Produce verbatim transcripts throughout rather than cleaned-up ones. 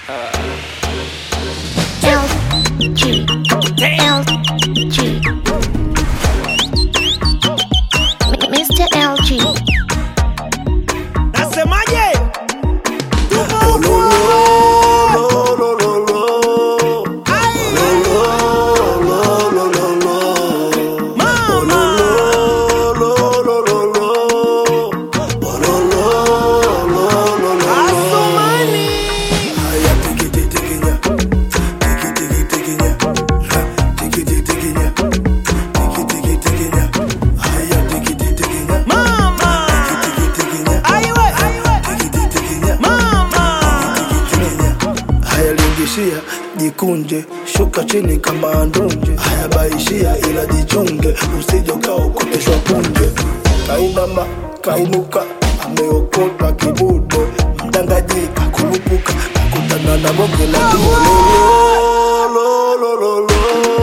L G L G Mister L G. Nasemaje? Jikunje, shuka chini kama ndunje. Haya baishia ila jichunge, usije ukaokoteshwa punje. Kainama, kainuka, ameokota kibudo. Mdanganyika, kurupuka, kakutana na bonge la duo. Lo, lo, lo, lo, lo.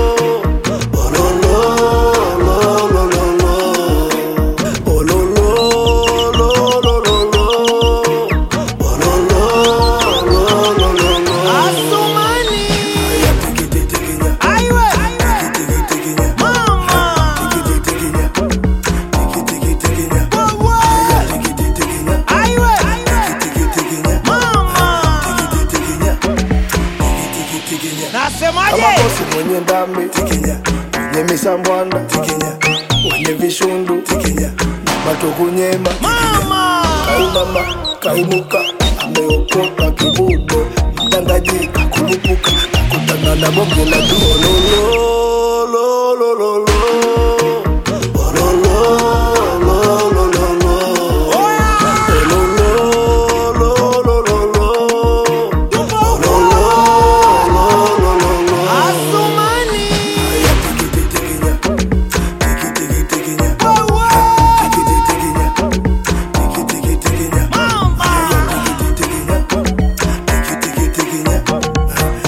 Nasemaje? Kama bosi mwenye ndambi tikinya, mwenye misambwanda tikinya, mwenye vishundu tikinya, matokunyema Mama kainama, kainuka, ameokota kibudo. Mdanganyika, kurupuka, kakutana na bonge la duo. Lo, lo, lo, lo, lo.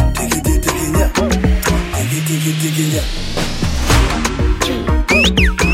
G